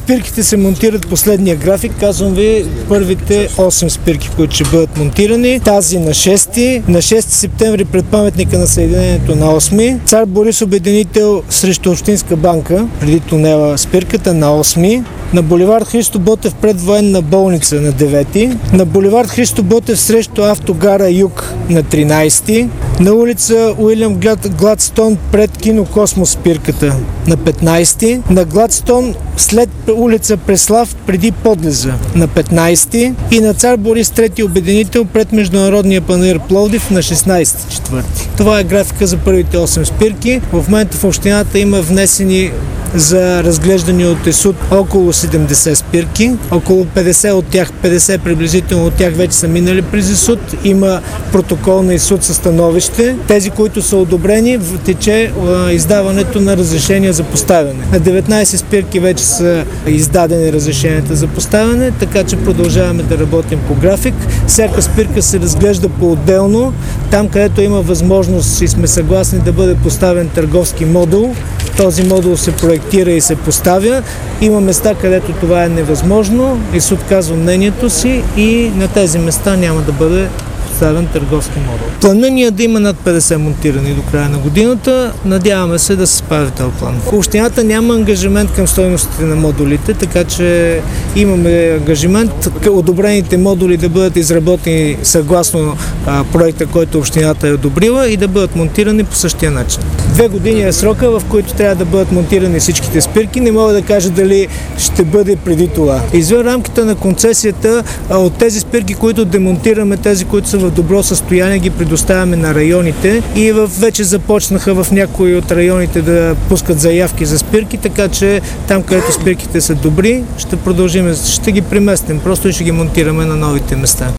Спирките се монтират последния график. Казвам ви първите 8 спирки, които ще бъдат монтирани. Тази на 6 септември пред паметника на Съединението на 8. Цар Борис Обединител срещу Общинска банка, преди тунела спирката на 8. На булевард Христо Ботев пред военна болница на 9. На булевард Христо Ботев срещу автогара Юг на 13. На улица Уилям Гладстон пред кино Космос спирката на 15. На Гладстон след улица Преслав преди подлеза на 15. И на Цар Борис III Обединител пред Международния панаир Пловдив на 16.4. Това е графика за първите 8 спирки. В момента в общината има внесени за разглеждане от ЕСУД около 70 спирки. Около 50 от тях, 50 приблизително от тях вече са минали през ЕСУД. Има протокол на ЕСУД със становище. Тези, които са одобрени, тече издаването на разрешения за поставяне. На 19 спирки вече са издадени разрешенията за поставяне, така че продължаваме да работим по график. Всяка спирка се разглежда по-отделно. Там, където има възможност и сме съгласни да бъде поставен търговски модул, този модул се проектира и се поставя. Има места, където това е невъзможно и се отказва мнението си и на тези места няма да бъде поставен търговски модул. Планът ни е да има над 50 монтирани до края на годината. Надяваме се да се справи този план. Общината няма ангажимент към стойностите на модулите, така че имаме ангажимент одобрените модули да бъдат изработени съгласно проекта, който общината е одобрила и да бъдат монтирани по същия начин. 2 години е срока, в който трябва да бъдат монтирани всичките спирки. Не мога да кажа дали ще бъде преди това. Извън рамките на концесията, от тези спирки, които демонтираме, тези, които са в добро състояние, ги предоставяме на районите и вече започнаха в някои от районите да пускат заявки за спирки, така че там, където спирките са добри, ще продължим, ще ги преместим, просто и ще ги монтираме на новите места.